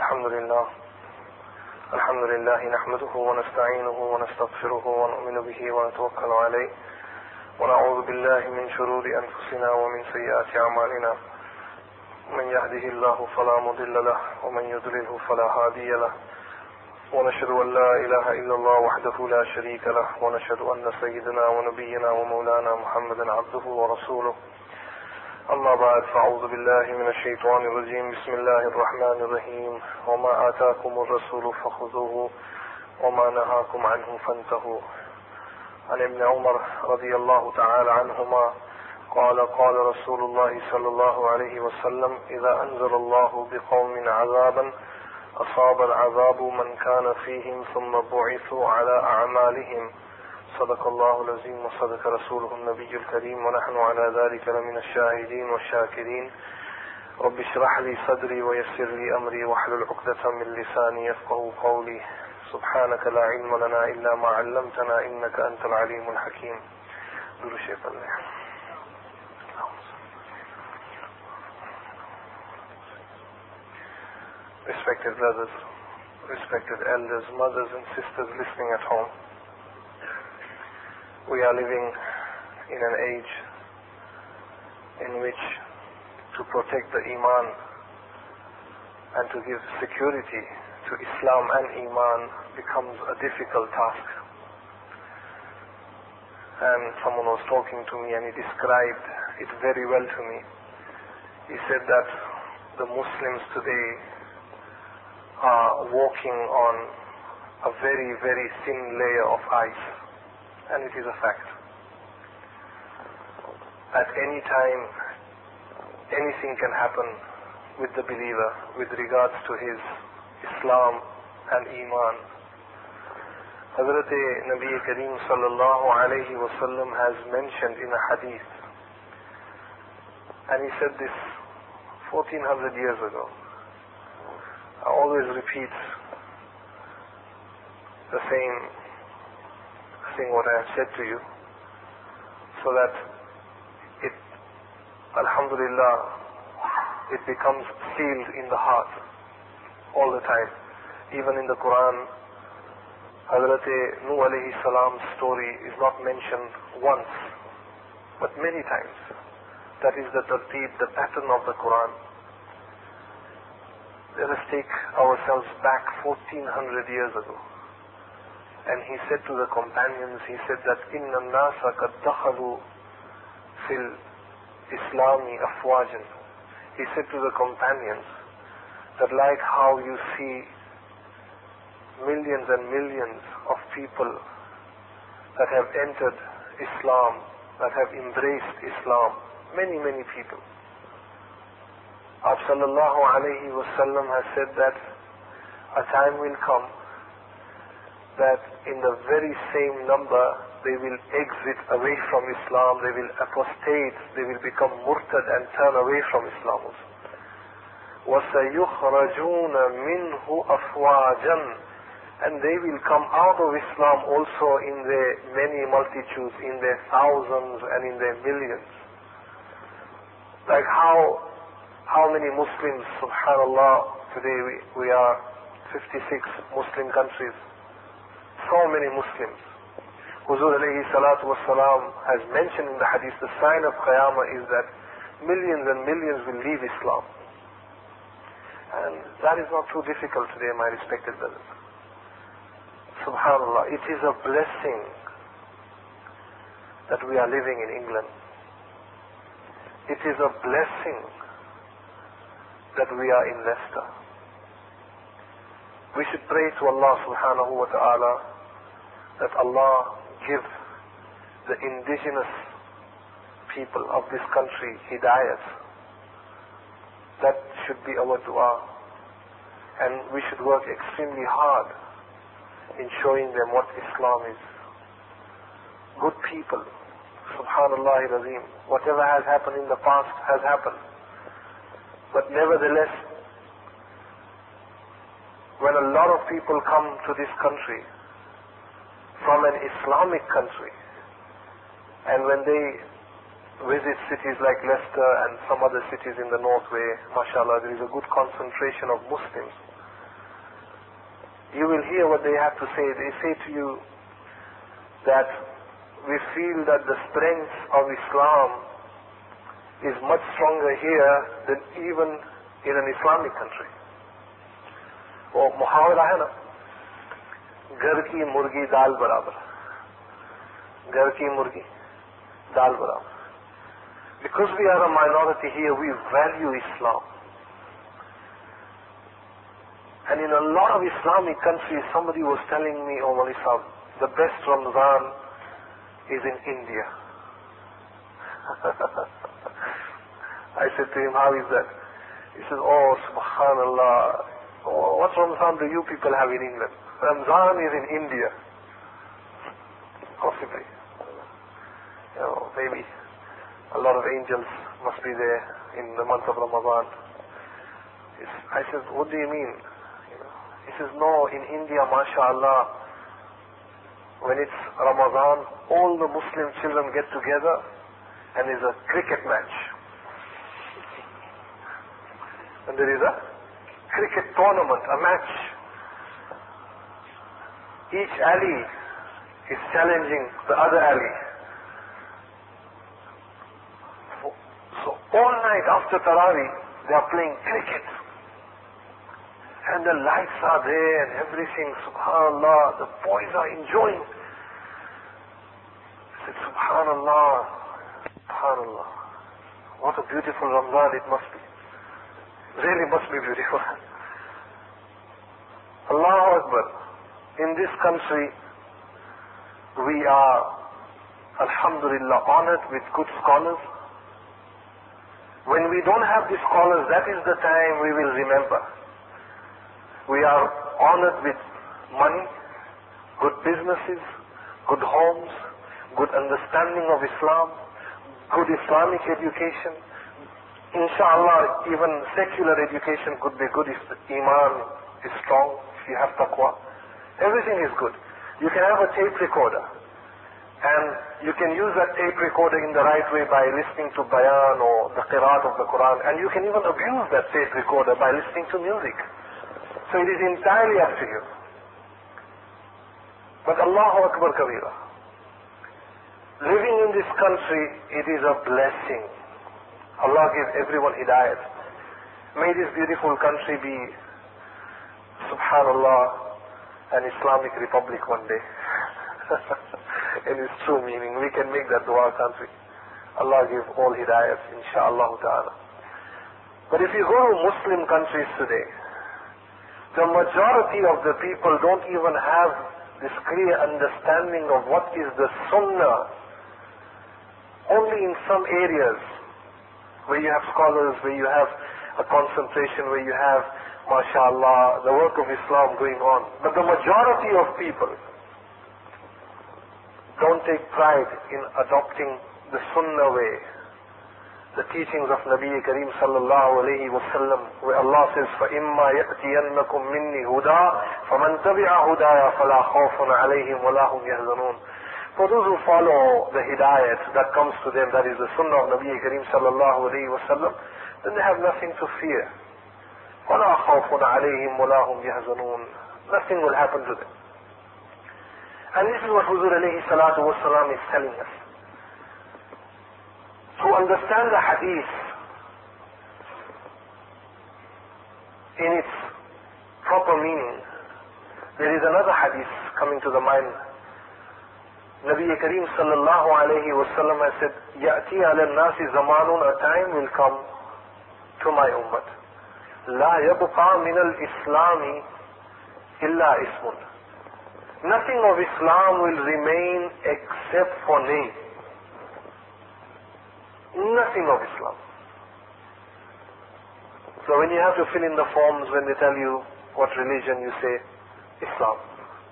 الحمد لله نحمده ونستعينه ونستغفره ونؤمن به ونتوكل عليه ونعوذ بالله من شرور أنفسنا ومن سيئات أعمالنا. من يهده الله فلا مضل له ومن يضلله فلا هادي له، ونشهد أن لا إله إلا الله وحده لا شريك له، ونشهد أن سيدنا ونبينا ومولانا محمدا عبده ورسوله. أما بعد، فأعوذ بالله من الشيطان الرجيم. بسم الله الرحمن الرحيم. وما آتاكم الرسول فخذوه وما نهاكم عنه فانتهوا. عن ابن عمر رضي الله تعالى عنهما قال قال رسول الله صلى الله عليه وسلم: إذا أنزل الله بقوم عذابا أصاب العذاب من كان فيهم ثم بعثوا على أعمالهم. صدق الله العظيم وصدق رسوله النبي الكريم، ونحن على ذلك لمن الشاهدين والشاكرين. رب اشرح لي صدري ويسر لي أمري واحلل عقدة من لساني يفقهوا قولي. سبحانك لا علم لنا إلا ما علمتنا إنك أنت العليم الحكيم. Respected brothers, respected elders, mothers and sisters listening at home, we are living in an age in which to protect the Iman and to give security to Islam and Iman becomes a difficult task. And someone was talking to me and he described it very well to me. He said that the Muslims today are walking on a very, very thin layer of ice. And it is a fact. At any time, anything can happen with the believer with regards to his Islam and Iman. Hazrat Nabi Kareem sallallahu alayhi wa sallam has mentioned in a hadith, and he said this 1400 years ago. I always repeat the same thing what I have said to you, so that it, alhamdulillah, it becomes sealed in the heart all the time. Even in the Quran, Hazrat Nuh alayhi salam's story is not mentioned once, but many times. That is the tarteeb, the pattern of the Quran. Let us take ourselves back 1400 years ago. And he said to the companions, he said that إِنَّ النَّاسَ قَدْ دَخَلُوا فِي الْإِسْلَامِ أَفْوَاجًا. He said to the companions that like how you see millions and millions of people that have entered Islam, that have embraced Islam, many, many people. Prophet sallallahu alayhi wa sallam has said that a time will come that in the very same number they will exit away from Islam, they will apostate, they will become murtad and turn away from Islam. وَسَيُخْرَجُونَ مِنْهُ أَفْوَاجًا. And they will come out of Islam also in their many multitudes, in their thousands and in their millions. Like how many Muslims, subhanallah, today we are 56 Muslim countries. So many Muslims. Huzur alayhi salatu wassalam has mentioned in the hadith, the sign of Qiyamah is that millions and millions will leave Islam. And that is not too difficult today, my respected brothers. Subhanallah, it is a blessing that we are living in England. It is a blessing that we are in Leicester. We should pray to Allah subhanahu wa ta'ala that Allah give the indigenous people of this country hidayat. That should be our dua. And we should work extremely hard in showing them what Islam is. Good people, subhanallah al-azim. Whatever has happened in the past has happened. But nevertheless, when a lot of people come to this country from an Islamic country, and when they visit cities like Leicester and some other cities in the north where, mashallah, there is a good concentration of Muslims, you will hear what they have to say. They say to you that we feel that the strength of Islam is much stronger here than even in an Islamic country. वो मुहावरा है ना, घर की मुर्गी दाल बराबर, घर की मुर्गी दाल बराबर. Because we are a minority here, we value Islam. And in a lot of Islamic countries, somebody was telling me, oh Mali Sahib, the best Ramadan is in India. I said to him, how is that? He said, oh subhanallah, oh, what Ramadan do you people have in England? Ramadan is in India. Possibly. You know, maybe a lot of angels must be there in the month of Ramadan. I said, what do you mean? He says, no, in India, mashallah, when it's Ramadan, all the Muslim children get together and there's a cricket match. And there is a cricket tournament, a match. Each alley is challenging the other alley. So all night after Taraweeh, they are playing cricket. And the lights are there and everything, subhanallah, the boys are enjoying. I said, subhanallah, subhanallah. What a beautiful Ramadan it must be. Really must be beautiful. Allahu Akbar. In this country, we are, alhamdulillah, honored with good scholars. When we don't have these scholars, that is the time we will remember. We are honored with money, good businesses, good homes, good understanding of Islam, good Islamic education. Inshallah, even secular education could be good if the Iman is strong, if you have taqwa. Everything is good. You can have a tape recorder, and you can use that tape recorder in the right way by listening to bayan or the qiraat of the Quran, and you can even abuse that tape recorder by listening to music. So it is entirely up to you. But Allahu Akbar Kabira. Living in this country, it is a blessing. Allah give everyone hidayat. May this beautiful country be, subhanallah, an Islamic republic one day. In its true meaning. We can make that dua, can't we? Allah give all hidayat, insha'Allah ta'ala. But if you go to Muslim countries today, the majority of the people don't even have this clear understanding of what is the sunnah. Only in some areas where you have scholars, where you have a concentration, where you have, mashallah, the work of Islam going on. But the majority of people don't take pride in adopting the sunnah way, the teachings of Nabi Kareem sallallahu alayhi wa sallam, where Allah says, فَإِمَّا يَأْتِيَنَّكُمْ مِنِّي هُدَى فَمَنْ تَبِعَ هُدَايَ فَلَا خَوْفٌ عَلَيْهِمْ وَلَا هُمْ يَحْزَنُونَ. For those who follow the hidayat that comes to them, that is the sunnah of Nabi Kareem sallallahu alayhi wa sallam, then they have nothing to fear. وَلَا خَوْفٌ عَلَيْهِمْ وَلَا هُمْ يَحْزَنُونَ. Nothing will happen to them. And this is what Huzur alayhi salatu wa salam is telling us. To understand the hadith in its proper meaning, there is another hadith coming to the mind. Nabi Kareem sallallahu alayhi wa sallam has said, يَأْتِي عَلَى النَّاسِ زَمَانٌ, a time will come to my ummah. لَا يَبْقَى مِنَ الْإِسْلَامِ إِلَّا إِسْمٌ. Nothing of Islam will remain except for name. Nothing of Islam. So when you have to fill in the forms, when they tell you what religion, you say Islam.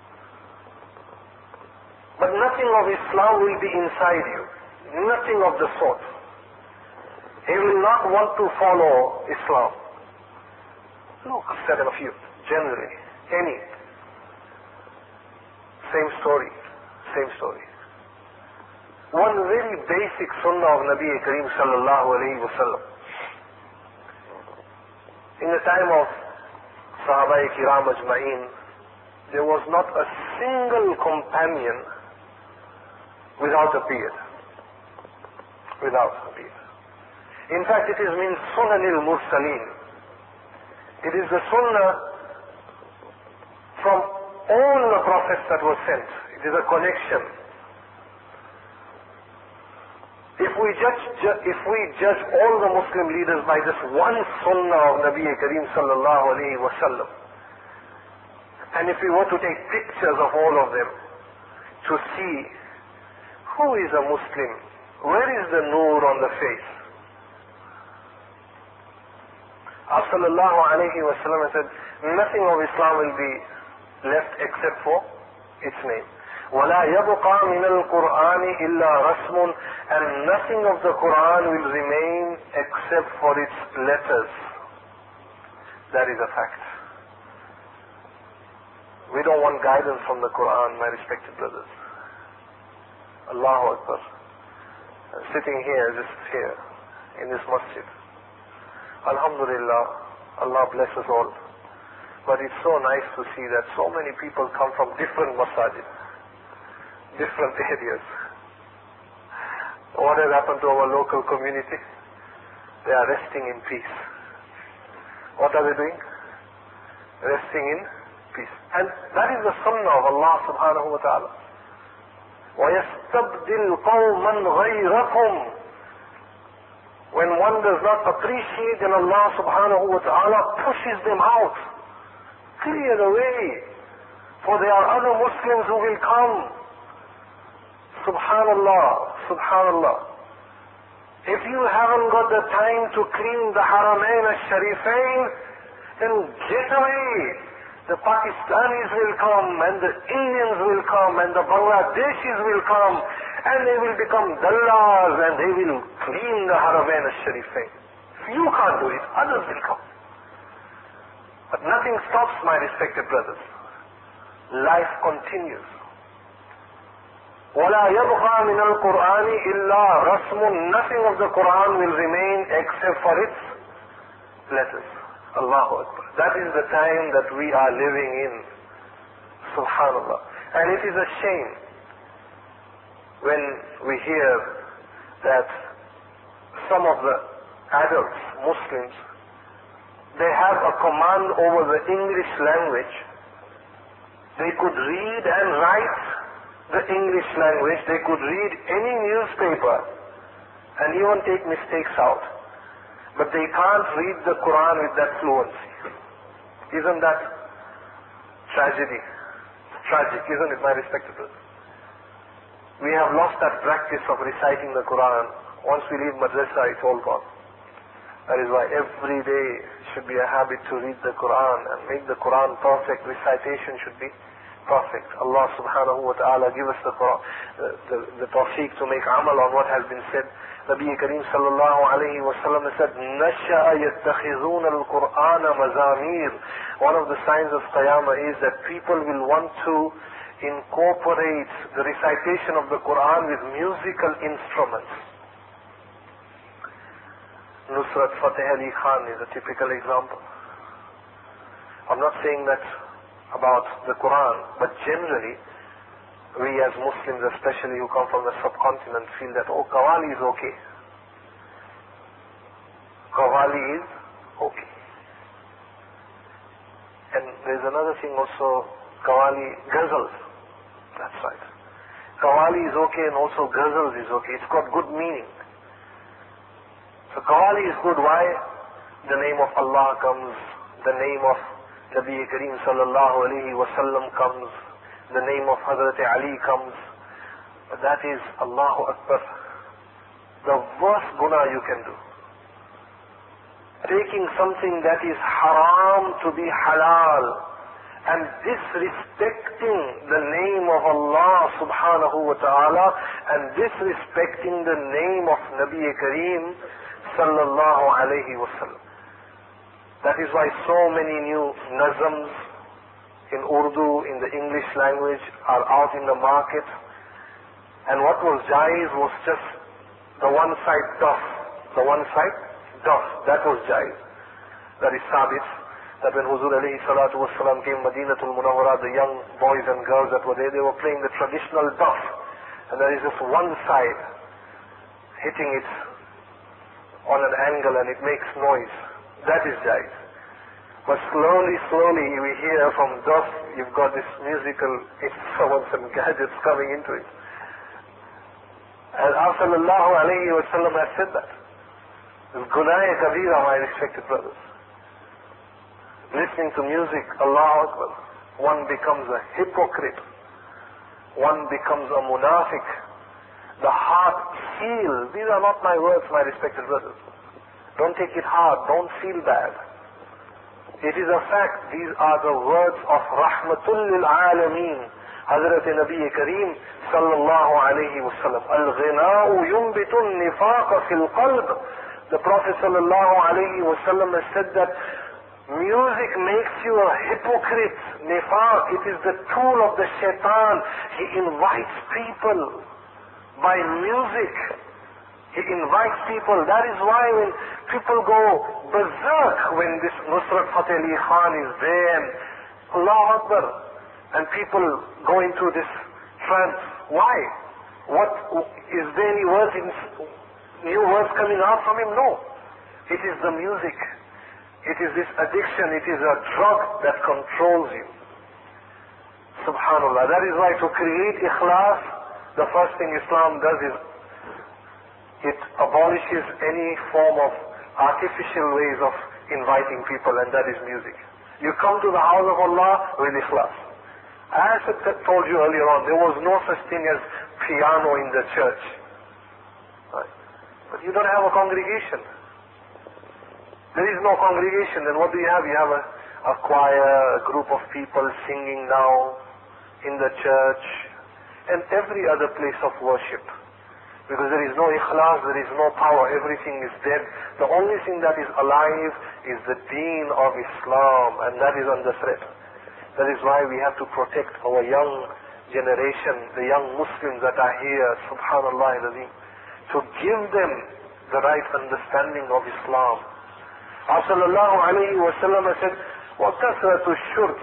But nothing of Islam will be inside you. Nothing of the sort. He will not want to follow Islam. Look, seven of you, generally, any. Same story, same story. One very basic sunnah of Nabi Kareem sallallahu alayhi wa sallam. In the time of Sahaba Kiram Ajma'een, there was not a single companion without a beard. Without a beard. In fact, it is min sunanil mursaleen. It is the sunnah from all the prophets that were sent. It is a connection. If we judge all the Muslim leaders by this one sunnah of Nabi Kareem sallallahu alayhi wa sallam, and if we were to take pictures of all of them to see who is a Muslim, where is the noor on the face? Sallallahu alayhi wa sallam said, nothing of Islam will be left except for its name. وَلَا يَبْقَى مِنَ الْقُرْآنِ إِلَّا رَسْمٌ, and nothing of the Quran will remain except for its letters. That is a fact. We don't want guidance from the Quran, my respected brothers. Allahu Akbar. Sitting here, just here, in this masjid. Alhamdulillah, Allah bless us all. But it's so nice to see that so many people come from different masajid, different areas. What has happened to our local community? They are resting in peace. What are they doing? Resting in peace. And that is the sunnah of Allah subhanahu wa ta'ala. وَيَسْتَبْدِلْ قَوْمًا غَيْرَكُمْ. When one does not appreciate, then Allah subhanahu wa ta'ala pushes them out. Clear the way. For there are other Muslims who will come. Subhanallah, subhanallah. If you haven't got the time to clean the Haramain al-Sharifain, then get away. The Pakistanis will come, and the Indians will come, and the Bangladeshis will come, and they will become dallahs, and they will clean the Haramain al-Sharifain. If you can't do it, others will come. But nothing stops, my respected brothers. Life continues. وَلَا يَبْقَى مِنَ الْقُرْآنِ إِلَّا رَسْمٌ. Nothing of the Quran will remain except for its letters. Allahu Akbar. That is the time that we are living in. Subhanallah. And it is a shame when we hear that some of the adults, Muslims, they have a command over the English language. They could read and write the English language. They could read any newspaper and even take mistakes out. But they can't read the Quran with that fluency. Isn't that tragedy? Tragic, isn't it, my respected brothers? We have lost that practice of reciting the Quran. Once we leave madrasa, it's all gone. That is why every day should be a habit to read the Quran and make the Quran perfect. Recitation should be perfect. Allah subhanahu wa ta'ala give us the tawfiq to make amal on what has been said. Nabi Kareem sallallahu alayhi wa sallam said, نَشَأَ يَتَّخِذُونَ الْقُرْآنَ مَزَامِيرِ. One of the signs of Qiyamah is that people will want to incorporate the recitation of the Quran with musical instruments. Nusrat Fateh Ali Khan is a typical example. I'm not saying that about the Quran, but generally, we as Muslims, especially who come from the subcontinent, feel that, oh, Qawwali is okay. Qawwali is okay. And there's another thing also, Qawwali, ghazals. That's right. Qawwali is okay and also ghazals is okay. It's got good meaning. So Qawwali is good. Why? The name of Allah comes, the name of Nabi Kareem sallallahu alayhi wa sallam comes, the name of Hazrat Ali comes. But that is, Allahu Akbar, the worst guna you can do. Taking something that is haram to be halal and disrespecting the name of Allah subhanahu wa ta'ala and disrespecting the name of Nabi Kareem sallallahu alayhi wa sallam. That is why so many new nazms in Urdu, in the English language, are out in the market. And what was jaiz was just the one side daf. The one side daf. That was jaiz. That is sabit. that when Huzur alayhi salatu wasalam came Madinatul Munawwara, the young boys and girls that were there, they were playing the traditional duff. And there is just one side hitting it on an angle and it makes noise. That is jais. But slowly we hear from duff, you've got this musical instruments and gadgets coming into it. And Prophet sallallahu alayhi wa sallam has said that. It's gunāh kabīra, my respected brothers. Listening to music, Allahu Akbar, one becomes a hypocrite. One becomes a munafiq. The heart feels. These are not my words, my respected brothers. Don't take it hard. Don't feel bad. It is a fact. These are the words of Rahmatul lil Alameen, Hazrat Nabi Kareem sallallahu alayhi wa sallam. Al-ghinā'u yunbitu an-nifāqa fil qalb. The Prophet sallallahu alayhi wa sallam has said that music makes you a hypocrite. Nifaq, it is the tool of the shaitan. He invites people by music. He invites people. That is why when people go berserk when this Nusrat Fateh Ali Khan is there and Allahu Akbar, and people go into this trance. Why? What is there any words new words coming out from him? No. It is the music. It is this addiction. It is a drug that controls you. Subhanallah. That is why to create ikhlas, the first thing Islam does is it abolishes any form of artificial ways of inviting people, and that is music. You come to the house of Allah with ikhlas. As I told you earlier on, there was no such thing as piano in the church. Right? But you don't have a congregation. There is no congregation. Then what do you have? You have a choir, a group of people singing now in the church and every other place of worship. Because there is no ikhlas, there is no power, everything is dead. The only thing that is alive is the deen of Islam, and that is under threat. That is why we have to protect our young generation, the young Muslims that are here, subhanallah al-azim, to give them the right understanding of Islam. Sallallahu alayhi wa sallam said, وَكَثْرَةُ الشُّرْبِ.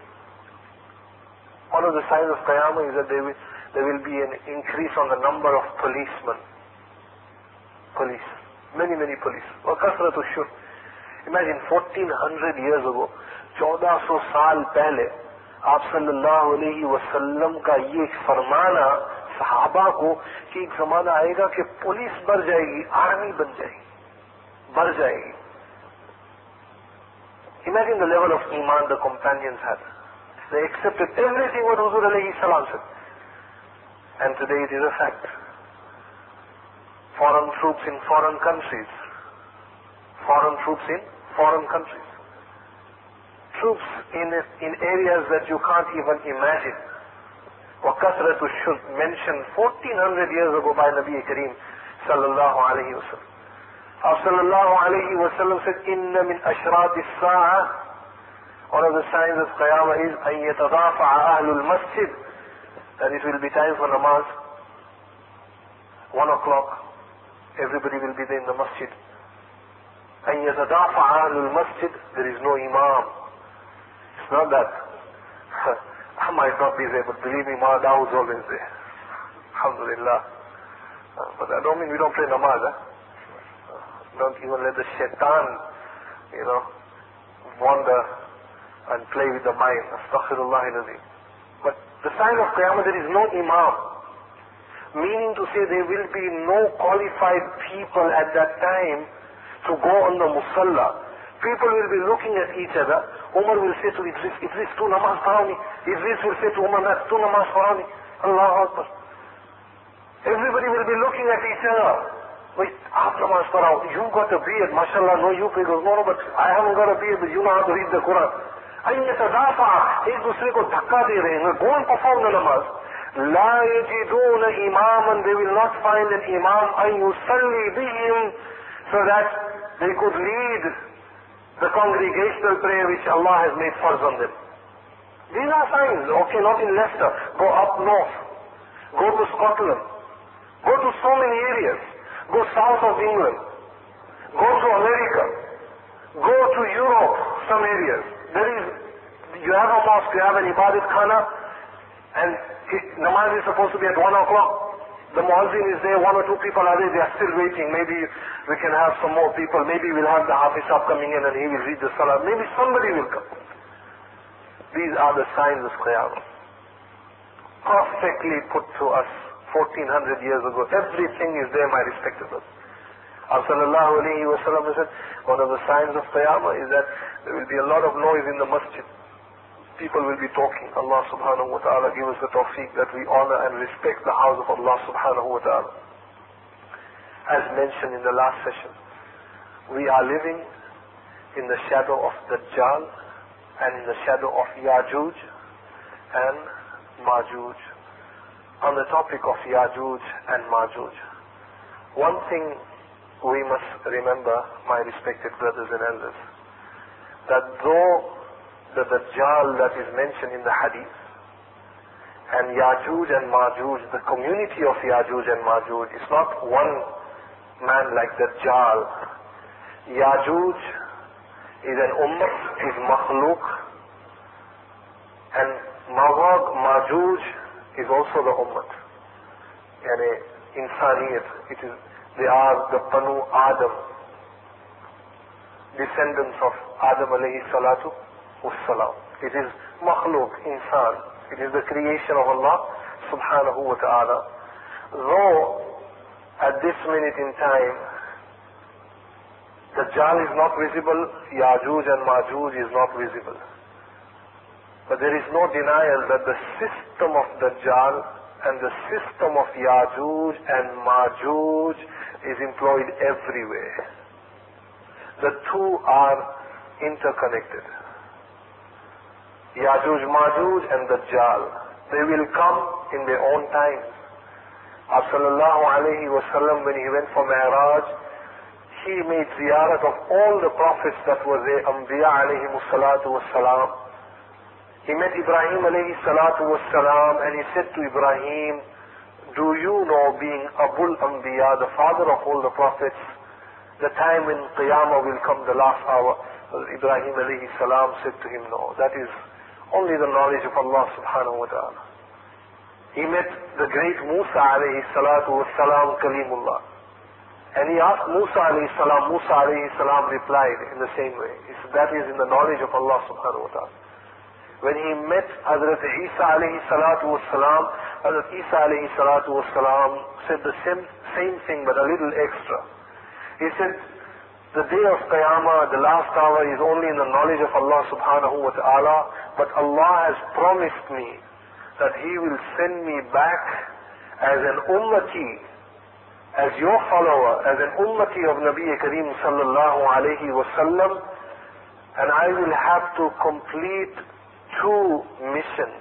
One of the signs of Qiyamah is that there will be an increase on the number of policemen. Police. Many police. وَكَثْرَةُ الشُّرْبِ. Imagine 1400 years ago, 1400 साल पहले आप सल्लल्लाहु अलैहि वसल्लम का ये फरमाना सहाबा को कि एक जमाना आएगा कि पुलिस बढ़ जाएगी, आर्मी बन जाएगी, बढ़ जाएगी. Imagine the level of iman the companions had. They accepted everything what Huzur alayhi salam said. And today it is a fact. Foreign troops in foreign countries. Foreign troops in foreign countries. Troops in areas that you can't even imagine. وَكَثْرَةُ الشُّرْبِ mentioned 1400 years ago by Nabi Kareem sallallahu alayhi wa sallam. Sallallahu alayhi wa sallam said, إِنَّ مِنْ أَشْرَاطِ السَّاعَةِ. One of the signs of Qiyamah is أَن يَتَضَافَعَ أَهْلُ الْمَسْجِدِ. That it will be time for namaz. 1 o'clock. Everybody will be there in the masjid. أَن يَتَضَافَعَ أَهْلُ الْمَسْجِدِ. There is no imam. It's not that I might not be there, but believe me, Ma'adaw is always there. Alhamdulillah. But that don't mean we don't pray namaz. Don't even let the shaitan, wander and play with the mind. Astaghfirullah al-Azim. But the sign of Qiyamah, there is no imam. Meaning to say there will be no qualified people at that time to go on the musalla. People will be looking at each other. Umar will say to Idris, tu namaz parani. Idris will say to Umar, tu namaz parani. Allahu Akbar. Everybody will be looking at each other. Wait, aap namaz parao. You got a beard, mashallah, no you goes, no, but I haven't got a beard, but you know how to read the Quran. An yatadafa'a, ek dusre ko dhakka de rahe hain. Go and perform the namaz. La yajiduna imaman, they will not find an imam an yusalli bihim, so that they could lead the congregational prayer which Allah has made farz on them. These are signs. Okay, not in Leicester. Go up north. Go to Scotland. Go to so many areas. Go south of England. Go to America. Go to Europe. some areas. You have a mosque, you have an ibadat khana, and namaz is supposed to be at 1 o'clock. The muazzin is there, 1 or 2 people are there, they are still waiting. Maybe we can have some more people, maybe we'll have the Hafiz Sahib coming in and he will read the salah. Maybe somebody will come. These are the signs of Qiyamah. Perfectly put to us 1400 years ago. Everything is there, my respected brothers. Sallallahu alayhi wa sallam said, one of the signs of Qiyamah is that there will be a lot of noise in the masjid. People will be talking. Allah subhanahu wa ta'ala give us the tawfiq that we honor and respect the house of Allah subhanahu wa ta'ala. As mentioned in the last session, we are living in the shadow of Dajjal and in the shadow of Yajuj and Majuj. On the topic of Yajuj and Majuj, one thing we must remember, my respected brothers and elders, that though the Dajjal that is mentioned in the hadith and Yajuj and Majuj, the community of Yajuj and Majuj, is not one man like Dajjal. Yajuj is an ummah, is makhluk, and Majuj is also the ummah. Yani insaniyat. They are the Banu Adam, descendants of Adam alayhi salatu wassalam. It is makhluk, insan. It is the creation of Allah subhanahu wa ta'ala. Though at this minute in time Dajjal is not visible, Yajuj and Majuj is not visible. But there is no denial that the system of Dajjal and the system of Yajuj and Majuj is employed everywhere. The two are interconnected. Yajuj, Majuj and Dajjal, they will come in their own time. Sallallahu alayhi wa sallam, when he went for Mi'raj, he made ziyarat of all the prophets that were there, Anbiya alayhi salatu wassalam. He met Ibrahim alayhi salatu wassalam and he said to Ibrahim, do you know, being Abul Anbiya, the father of all the prophets, the time when Qiyamah will come, the last hour? Ibrahim alayhi salam said to him, no, that is only the knowledge of Allah subhanahu wa ta'ala. He met the great Musa alayhi salatu wassalam, Kalimullah. And he asked Musa alayhi salam, Musa alayhi salam replied in the same way. He said, that is in the knowledge of Allah subhanahu wa ta'ala. When he met Hazrat Isa alayhi salatu wassalam, Hazrat Isa alayhi salatu wassalam said the same thing but a little extra. He said, the day of Qiyamah, the last hour, is only in the knowledge of Allah subhanahu wa ta'ala, but Allah has promised me that He will send me back as an ummati, as your follower, as an ummati of Nabi Kareem sallallahu alayhi wa sallam, and I will have to complete two missions.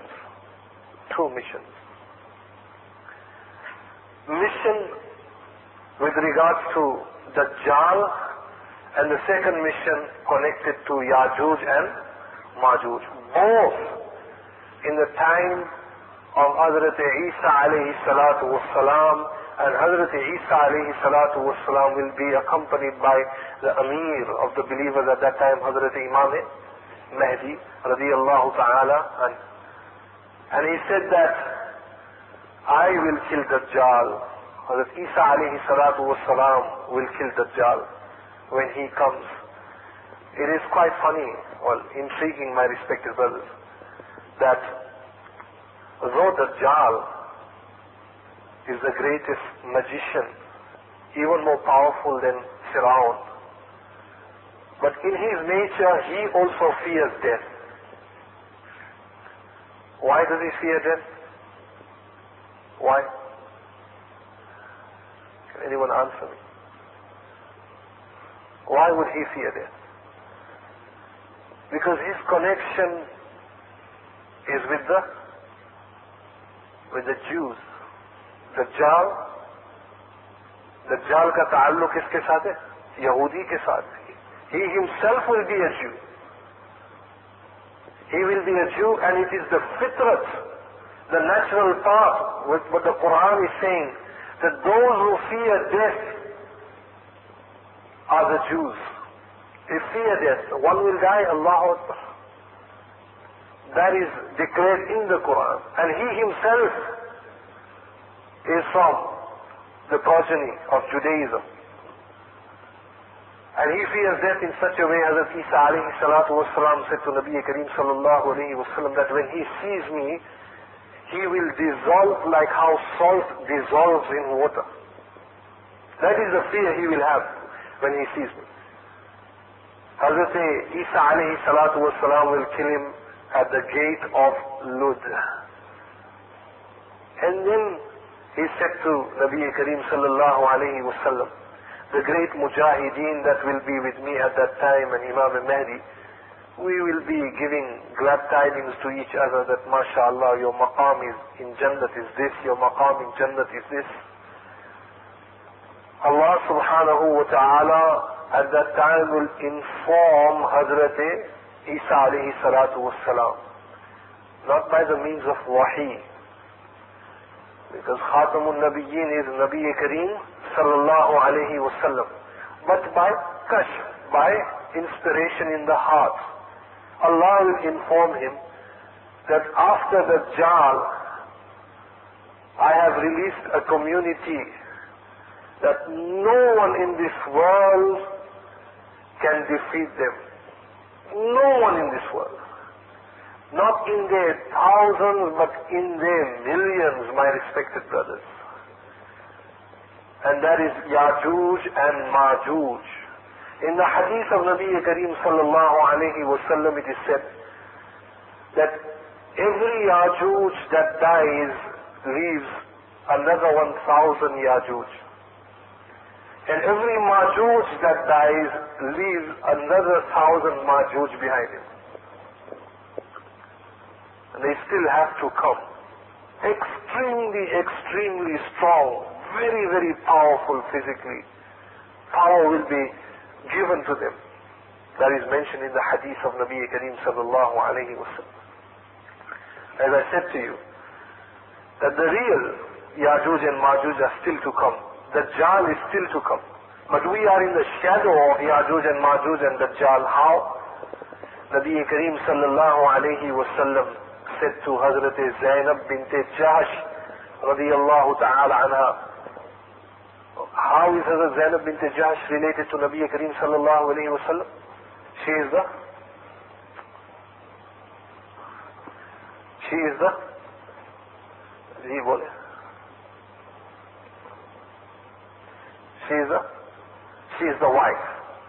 Mission with regards to Dajjal, and the second mission connected to Yajuj and Majuj. Both in the time of Hazrat Isa alayhi salatu wassalam, and Hazrat Isa alayhi salatu wassalam will be accompanied by the Amir of the believers at that time, Hazrat Imam Mahdi radiyallahu ta'ala. And he said that I will kill Dajjal. Hazrat Isa alayhi salatu wassalam will kill Dajjal when he comes. It is quite funny, well, intriguing, my respected brothers, that though Dajjal is the greatest magician, even more powerful than Firaun, but in his nature he also fears death. Why does he fear death? Why? Can anyone answer me? Why would he fear death? Because his connection is with the Jews. Dajjal का ताल्लुक किसके साथ है? यहूदी के साथ. He himself will be a Jew. He will be a Jew, and it is the fitrat, the natural path, what the Quran is saying, that those who fear death are the Jews. They fear death. One will die, Allahu Akbar. That is declared in the Quran. And he himself is from the progeny of Judaism. And he fears death in such a way, Hazrat Isa alayhi salatu wasalam said to Nabi Kareem sallallahu alayhi wasallam that when he sees me, he will dissolve like how salt dissolves in water. That is the fear he will have when he sees me. Hazrat Isa alayhi salatu wasalam will kill him at the gate of Lud. And then he said to Nabi Kareem sallallahu alayhi wasallam, the great mujahideen that will be with me at that time, and Imam al-Mahdi, we will be giving glad tidings to each other that mashallah, your maqam is in Jannat is this, your maqam in Jannat is this. Allah subhanahu wa ta'ala at that time will inform Hazrat Isa alayhi salatu wassalam, not by the means of wahi, because Khatamun Nabiyyin is Nabi Kareem sallallahu alayhi wasallam, but by kashf, by inspiration in the heart. Allah will inform him that after Dajjal, I have released a community that no one in this world can defeat them. No one in this world. Not in their thousands, but in their millions, my respected brothers. And that is Yajuj and Majuj. In the hadith of Nabi Kareem sallallahu alayhi wasallam, it is said that every Yajuj that dies leaves another 1,000 Yajuj. And every Majuj that dies leaves another 1,000 Majuj behind him. And they still have to come. Extremely strong, very, very powerful physically. Power will be given to them. That is mentioned in the hadith of Nabi Kareem sallallahu alayhi wasallam. As I said to you, that the real Yajuj and Majuj are still to come. Dajjal is still to come. But we are in the shadow of Yajuj and Majuj and Dajjal. How? Nabi Kareem sallallahu alayhi wasallam said to Hazrat Zainab bint Jahsh radiyallahu ta'ala anha. How is Hazrat Zainab bint Jahsh related to Nabi Kareem sallallahu alayhi wasallam? She is the जी बोले she is the wife.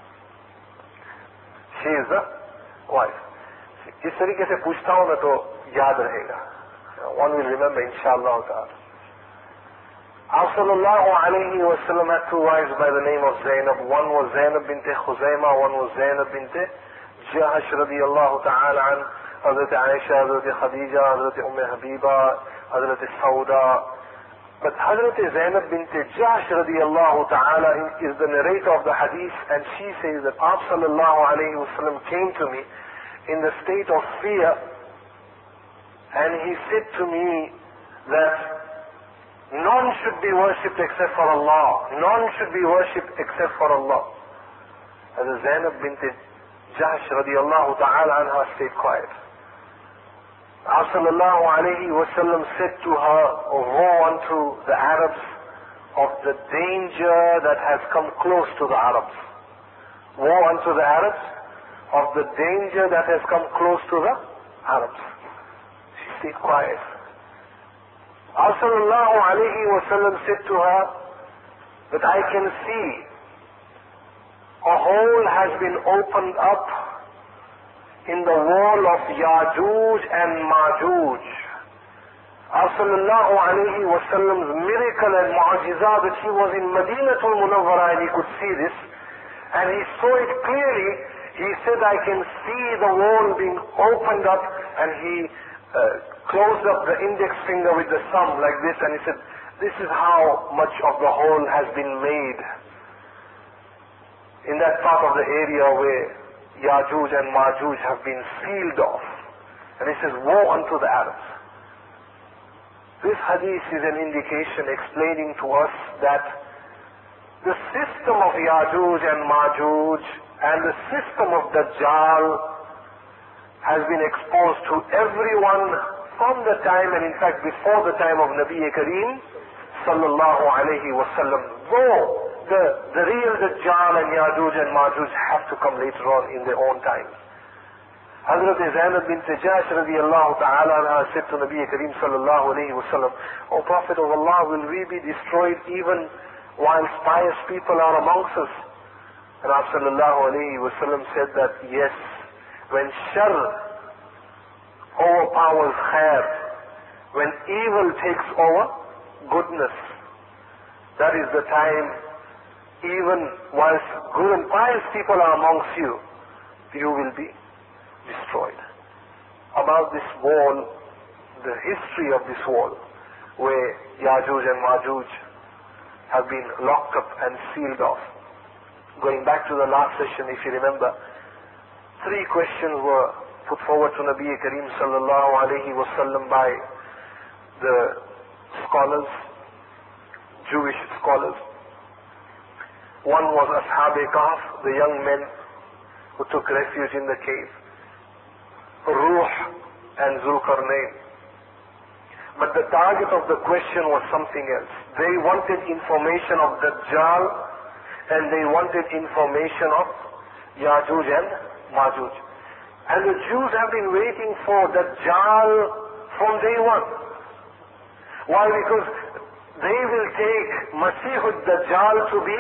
She is the wife. इस तरीके से पूछता हूं ना तो याद रहेगा. One will remember inshallah ta'ala. Sallallahu alayhi wa sallam had two wives by the name of Zainab. One was Zainab bint Khuzaymah, one was Zainab bint Jahsh radiyallahu ta'ala an. Hazrat Aisha, Hazrat Khadija, Hazrat Habiba, Hazrat Sauda. But Hazrat Zainab bint Jahsh radiyallahu ta'ala is the narrator of the hadith, and she says that Sallallahu alayhi wa sallam came to me in the state of fear, and he said to me that none should be worshipped except for Allah. None should be worshipped except for Allah. As Zainab bint Jahsh radiyallahu ta'ala anha stayed quiet. Sallallahu alayhi wa sallam said to her, woe unto the Arabs of the danger that has come close to the Arabs. Woe unto the Arabs of the danger that has come close to the Arabs. She stayed quiet. Sallallahu alayhi wa sallam said to her that I can see a hole has been opened up in the wall of Yajuj and Majuj. Sallallahu alayhi wa sallam's miracle and mu'ajizah that he was in Madinatul Munawwara and he could see this, and he saw it clearly. He said, I can see the wall being opened up, and he closed up the index finger with the thumb like this, and he said, this is how much of the hole has been made in that part of the area where Yajuj and Majuj have been sealed off. And he says, woe unto the Arabs. This hadith is an indication explaining to us that the system of Yajuj and Majuj And the system of Dajjal has been exposed to everyone from the time, and in fact before the time of Nabi Kareem sallallahu alayhi wasallam. Though the real Dajjal and Yajuj and Majuj have to come later on in their own time. Hazrat Zainab bint Jash radiyallahu ta'ala anha said to Nabi Kareem sallallahu alayhi wasallam, O Prophet of Allah, will we be destroyed even while pious people are amongst us? And Rasul sallallahu alayhi wasallam said that yes, when shar overpowers khair, when evil takes over goodness, that is the time, even whilst good and pious people are amongst you, you will be destroyed. About this wall, the history of this wall, where Yajuj and Majuj have been locked up and sealed off. Going back to the last session, if you remember, 3 questions were put forward to Nabi Kareem sallallahu alayhi wasallam by the scholars, Jewish scholars. One was Ashab-e Kahf, the young men who took refuge in the cave. Ruh and Zulqarnain. But the target of the question was something else. They wanted information of Dajjal, and they wanted information of Yajuj and Majuj. And the Jews have been waiting for Dajjal from day one. Why? Because they will take Masih ad-Dajjal to be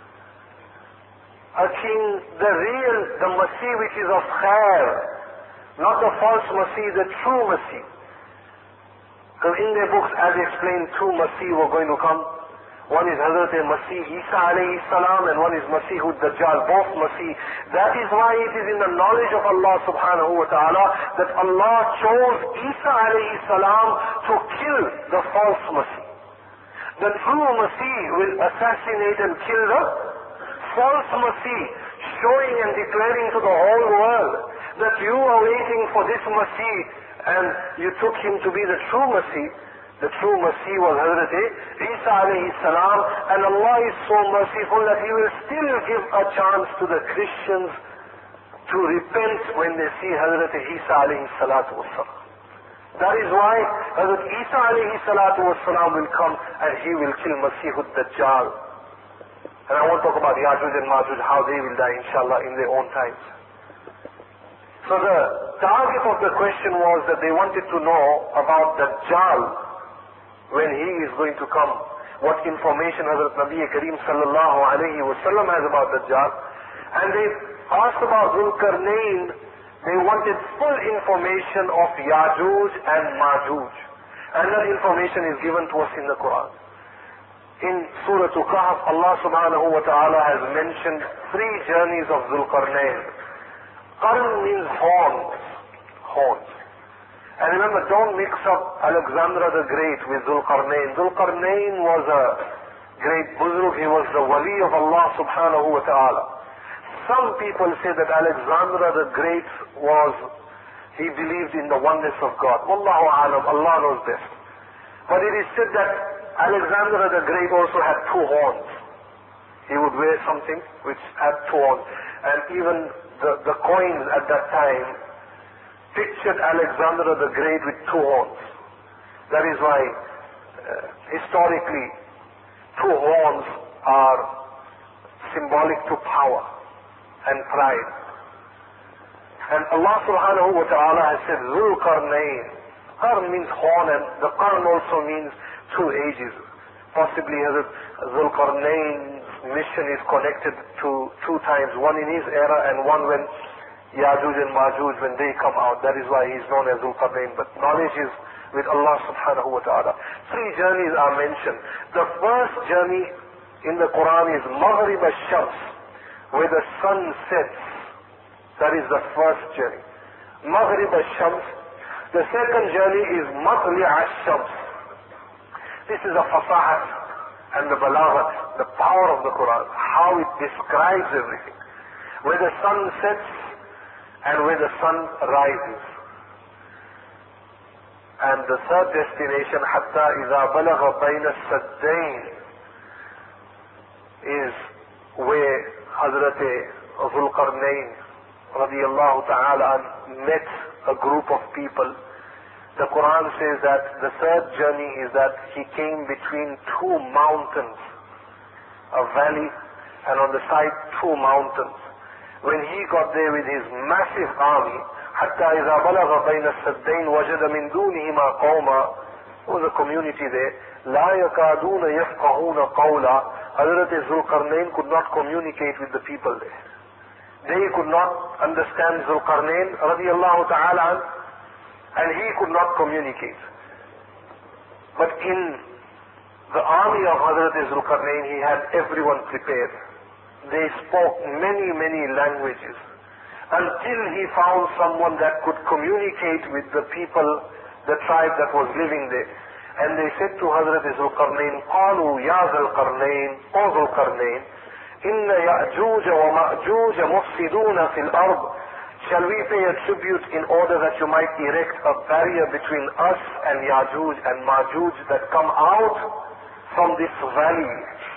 a king, the Masih which is of khair, not the false Masih, the true Masih. Because in their books, as explained, 2 Masih were going to come. One is Hazrat Masih Isa alayhi salam, and one is Masih ad-Dajjal, both Masih. That is why it is in the knowledge of Allah subhanahu wa ta'ala that Allah chose Isa alayhi salam to kill the false Masih. The true Masih will assassinate and kill the false Masih, showing and declaring to the whole world that you are waiting for this Masih, and you took him to be the true Masih. The true Masih was Hazrat Isa alayhi salam, and Allah is so merciful that He will still give a chance to the Christians to repent when they see Hazrat Isa alayhi salatu wassalam. That is why Hazrat Isa alayhi salatu wassalam will come and he will kill Masih ad-Dajjal. And I won't talk about Yajuj and Majuj, how they will die inshallah in their own times. So the target of the question was that they wanted to know about Dajjal, when he is going to come, what information Hazrat Nabi Kareem sallallahu alayhi wasallam has about Dajjal. And they asked about Zulqarnain. They wanted full information of Yajuj and Majuj. And that information is given to us in the Quran. In Surah Kahf, Allah subhanahu wa ta'ala has mentioned 3 journeys of Zulqarnain. Qarn means horns. Horns. And remember, don't mix up Alexander the Great with Zulqarnain. Zulqarnain was a great buzrug. He was the wali of Allah subhanahu wa ta'ala. Some people say that Alexander the Great he believed in the oneness of God. Wallahu alam, Allah knows best. But it is said that Alexander the Great also had 2 horns. He would wear something which had 2 horns. And even the coins at that time pictured Alexander the Great with 2 horns. That is why historically 2 horns are symbolic to power and pride. And Allah subhanahu wa ta'ala has said Zulqarnain. Qarn means horn, and the Qarn also means 2 ages. Possibly Zulqarnain's mission is connected to 2 times, one in his era and one when Yajuj and Majuj, when they come out. That is why he is known as Zulqarnain. But knowledge is with Allah subhanahu wa ta'ala. 3 journeys are mentioned. The first journey in the Quran is Maghrib al-Shams, where the sun sets. That is the first journey. Maghrib al-Shams. The second journey is Matli' al-Shams. This is the fasahat and the balaghat, the power of the Quran, how it describes everything. Where the sun sets and where the sun rises. And the third destination, حَتَّى إِذَا بَلَغَ بَيْنَ السَّدَّيْنِ, is where Hazrat Zulqarnain radiyallahu ta'ala met a group of people, the Quran says that the third journey is that he came between two mountains, a valley, and on the side two mountains. When he got there with his massive army, حتى إذا بلغ بين السدين وجد من دونهما قوما, there was a community there, لا يكادون يفقهون قولا. Hazrat Zulqarnain could not communicate with the people there. They could not understand Zulqarnain radiyallahu ta'ala, and he could not communicate. But in the army of Hazrat Zulqarnain, he had everyone prepared. They spoke many, many languages until he found someone that could communicate with the people, the tribe that was living there. And they said to Hazrat Zulqarnain, قالوا يا ذا القرنين, O Zulqarnain, إن يأجوج ومأجوج مفسدون في الأرض. Shall we pay a tribute in order that you might erect a barrier between us and Ya'juj and Ma'juj that come out from this valley?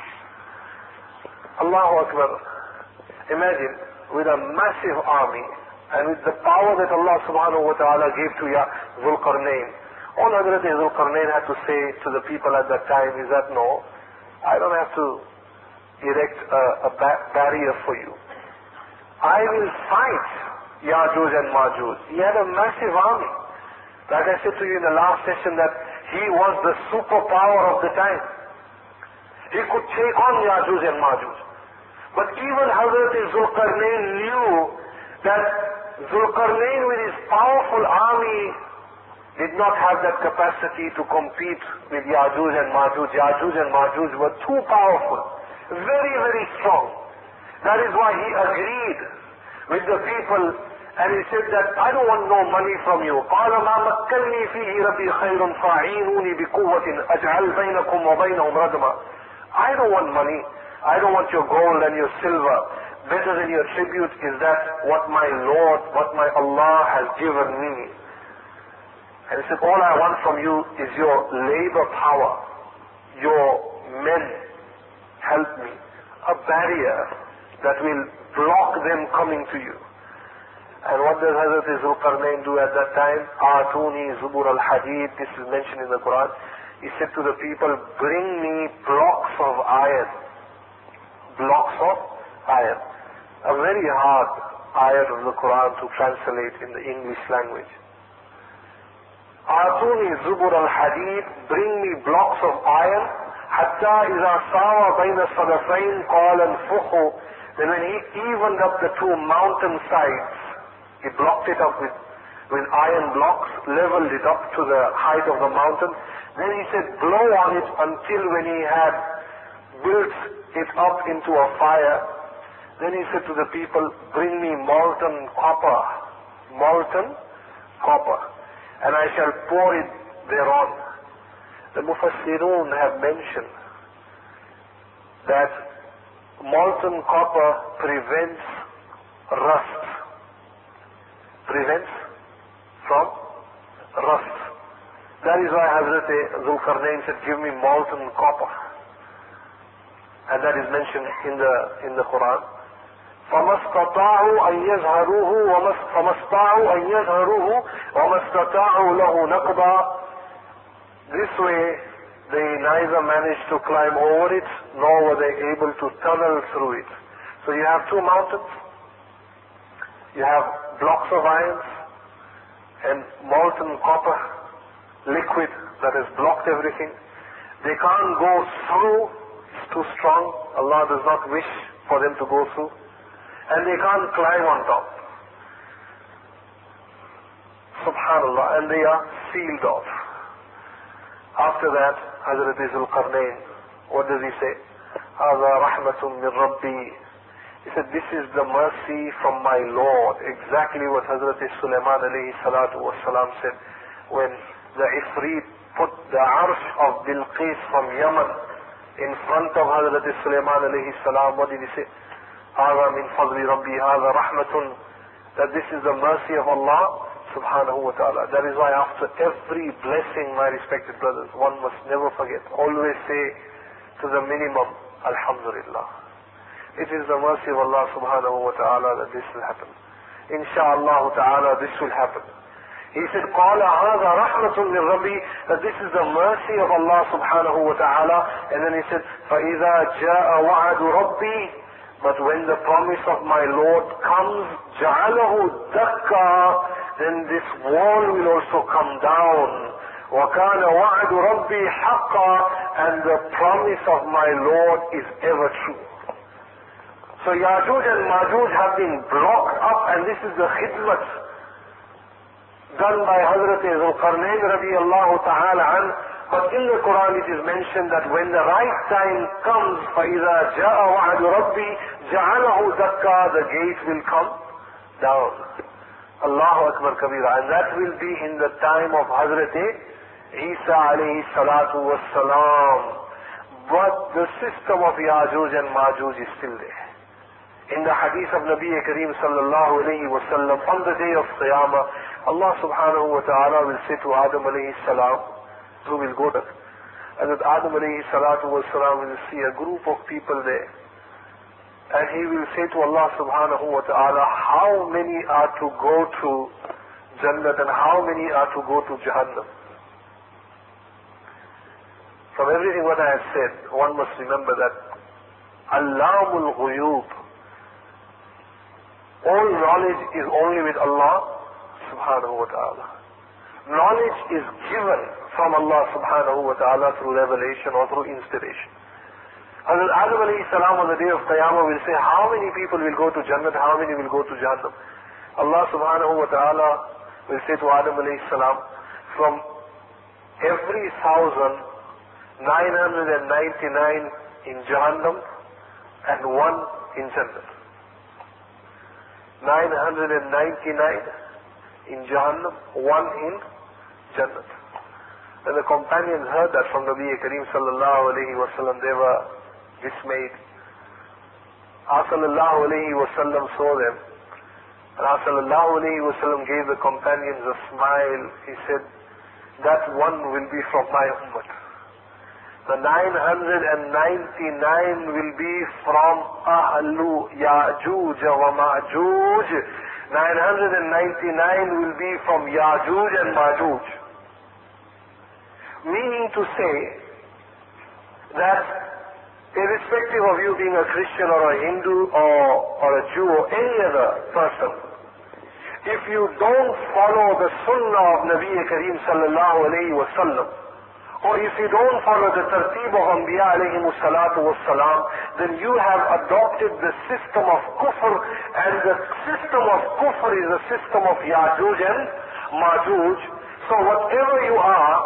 Allahu Akbar. Imagine, with a massive army and with the power that Allah subhanahu wa ta'ala gave to Zulqarnain, all Hazrat Zulqarnain had to say to the people at that time is that, no, I don't have to erect a barrier for you. I will fight Ya'juj and Ma'juj. He had a massive army. Like I said to you in the last session, that he was the superpower of the time. He could take on Ya'juj and Ma'juj. But even Hazrat Zulqarnain knew that Zulqarnain with his powerful army did not have that capacity to compete with Ya'juj and Ma'juj. Ya'juj and Ma'juj were too powerful, very, very strong. That is why he agreed with the people, and he said that, I don't want no money from you. قال ما مكنني فيه ربي خير فاعينوني بقوة أجعل بينكم وبينهم ردما. I don't want money. I don't want your gold and your silver. Better than your tribute is that what my Lord, what my Allah has given me. And he said, all I want from you is your labor power, your men. Help me. A barrier that will block them coming to you. And what does Hazrat Zulqarnain do at that time? Atuni Zubur al-Hadid. This is mentioned in the Quran. He said to the people, bring me blocks of iron. Blocks of iron. A very hard ayat of the Quran to translate in the English language. Atuni Zubur al-Hadid. Bring me blocks of iron. Hatta iza sawa bayna sadafain qala anfukhu. Then when he evened up the two mountain sides, he blocked it up with iron blocks, leveled it up to the height of the mountain. Then he said, blow on it until when he had built it up into a fire. Then he said to the people, bring me molten copper, and I shall pour it thereon. The Mufassirun have mentioned that molten copper prevents rust. Prevents from rust. That is why Hazrat Zulqarnain said, give me molten copper. And that is mentioned in the Quran. فَمَا اسْتَطَاعُوا أَنْ يَظْهَرُوهُ وَمَا اسْتَطَاعُوا لَهُ نَقْضًا. This way, they neither managed to climb over it, nor were they able to tunnel through it. So you have two mountains, you have blocks of iron and molten copper, liquid that has blocked everything. They can't go through, it's too strong. Allah does not wish for them to go through. And they can't climb on top. Subhanallah, and they are sealed off. After that, Hazrat Zulqarnain, what does he say? هَذَا رَحْمَةٌ مِّن رَبِّي. He said, this is the mercy from my Lord. Exactly what Hazrat Sulaiman alayhi salatu wasalam said when the Ifrit put the arsh of Bilqis from Yemen in front of Hazrat Sulaiman alayhi salam. What did he say? هَذَا مِن فَضْلِ رَبِّي هَذَا رَحْمَةٌ. That this is the mercy of Allah subhanahu wa ta'ala. That is why after every blessing, my respected brothers, one must never forget, always say to the minimum, Alhamdulillah. It is the mercy of Allah subhanahu wa ta'ala that this will happen. Insha'Allah ta'ala, this will happen. He said, قَالَ هَذَا رَحْمَةٌ مِّن رَبِّي, that this is the mercy of Allah subhanahu wa ta'ala. And then he said, فَإِذَا جَاءَ وَعَدُ رَبِّي, but when the promise of my Lord comes, جَعَلَهُ دَكَّا, then this wall will also come down. وَكَانَ وَعْدُ رَبِّي حَقًّا, and the promise of my Lord is ever true. So Ya'juj and Ma'juj have been blocked up, and this is the khidmat done by Hazrat Zulqarnain radiyallahu ta'ala an. But in the Quran it is mentioned that when the right time comes, فَإِذَا جَاءَ وَعْدُ رَبِّي جَعَلَهُ دَكَّا, the gate will come down. Allahu Akbar Kabira. And that will be in the time of Hazrat Isa alayhi salatu wassalam. But the system of Ya'juj and Ma'juj is still there. In the hadith of Nabi Kareem sallallahu alayhi wa sallam, on the day of Qiyamah, Allah subhanahu wa ta'ala will say to Adam alayhi salam, who will go there, and that Adam alayhi salatu wa salam will see a group of people there, and he will say to Allah subhanahu wa ta'ala, how many are to go to Jannat and how many are to go to Jahannam? From everything what I have said, one must remember that Allamul Ghuyub, all knowledge is only with Allah subhanahu wa ta'ala. Knowledge is given from Allah subhanahu wa ta'ala through revelation or through inspiration. Hazrat Adam alayhi salam on the day of Qiyamah will say, how many people will go to Jannat, how many will go to Jahannam? Allah subhanahu wa ta'ala will say to Adam alayhi salam, from every 1,999 in Jahannam and one in Jannat. 999 in Jahannam, one in Jannat. When the companions heard that from Nabi Kareem sallallahu alayhi wa sallam, they were dismayed. Sallallahu alayhi wa sallam saw them, and sallallahu alayhi wa sallam gave the companions a smile. He said, that one will be from my ummah. The 999 will be from Ahlu Ya'juj wa Ma'juj. 999 will be from Ya'juj and Ma'juj. Meaning to say that irrespective of you being a Christian or a Hindu or a Jew or any other person, if you don't follow the sunnah of Nabi Kareem sallallahu alayhi wa sallam, or if you don't follow the tartib of Anbiya alayhimu salatu wassalam, then you have adopted the system of kufr, and the system of kufr is a system of Ya'juj and Ma'juj. So whatever you are,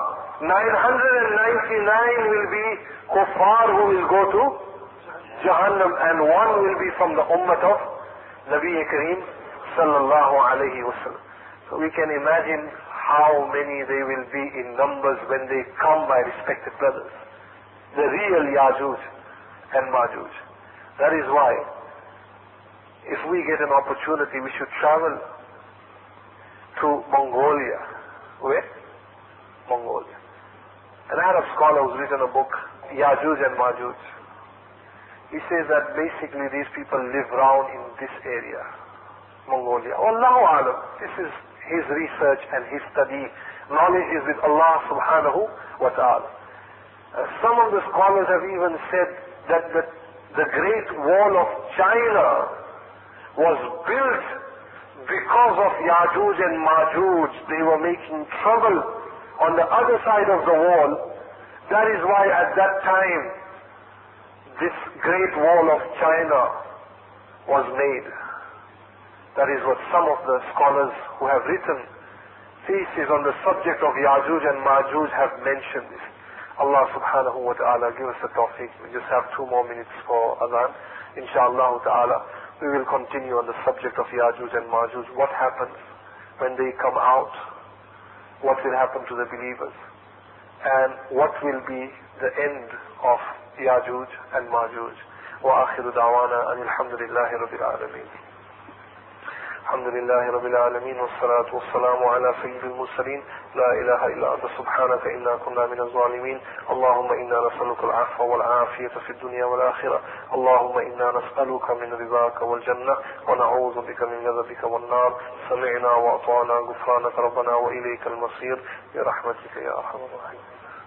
999 will be kuffar who will go to Jahannam, and one will be from the ummah of Nabi Kareem sallallahu alayhi wa sallam. So we can imagine how many they will be in numbers when they come, my respected brothers. The real Ya'juj and Ma'juj. That is why, if we get an opportunity, we should travel to Mongolia. Where? Mongolia. An Arab scholar who's written a book, Ya'juj and Ma'juj. He says that basically these people live around in this area, Mongolia. Allahu Alam, this is his research and his study. Knowledge is with Allah subhanahu wa ta'ala. Some of the scholars have even said that the Great Wall of China was built because of Ya'juj and Ma'juj. They were making trouble on the other side of the wall. That is why at that time this Great Wall of China was made. That is what some of the scholars who have written theses on the subject of Ya'juj and Ma'juj have mentioned this. Allah subhanahu wa ta'ala give us the tawfiq. We just have 2 more minutes for Adhan. Insha'Allah ta'ala, we will continue on the subject of Ya'juj and Ma'juj. What happens when they come out? What will happen to the believers? And what will be the end of Ya'juj and Ma'juj? Wa akhiru da'wana anil hamdulillahi rabbil alameen. Alhamdulillahi Rabbil Alameen, wassalatu wassalamu ala sayyidil mursaleen, la ilaha illa anta subhanaka inna kunna minaz zalimin. Allahumma inna nas'aluka al-'afwa wal-'afiyata fid dunya wal-akhirah. Allahumma inna nas'aluka min ridaka wal jannah wa na'udhu bika min ghadabika wan nar. Sami'na wa ata'na ghufranaka rabbana wa ilayka al-masir bi rahmatika ya arhamar rahimin.